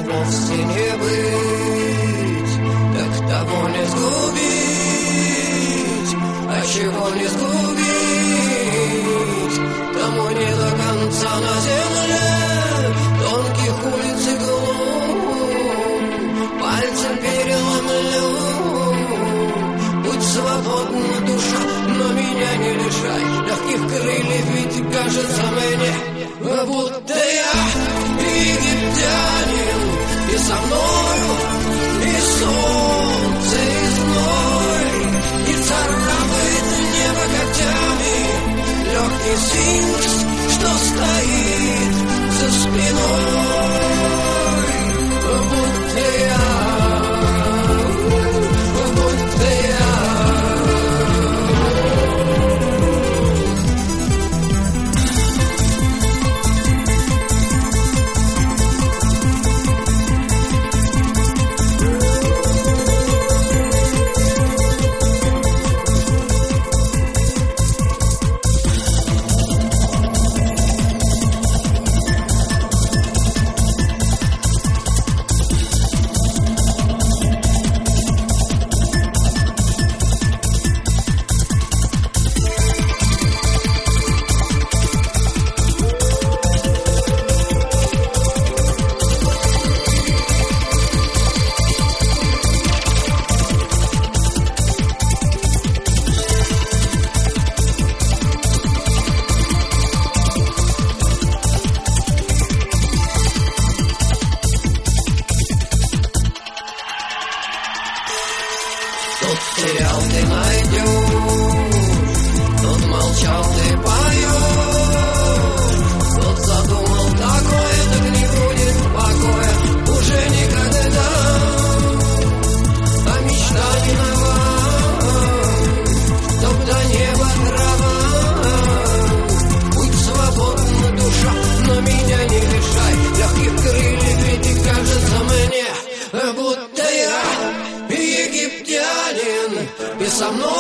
вовсе не быть, так того не сгубить, а чего не сгубить, тому не до конца на земле тонких улиц и глум, пальцем переломлю. Будь свободна душа, но меня не лишай легких крыльев, ведь кажется мне, будто я египтянин, и со мною и солнце, и зной, и царапает небо когтями легкий сфинкс, что стоит за спиной, будто я. Тут терял ты найдешь, тут молчал ты поешь, тут задумал такое, так не будет покоя уже никогда. А мечта не нова, чтоб до неба трава. Будь свободна душа, но меня не лишай легких крыльев, ведь кажется мне, будто я египтянин, и со мной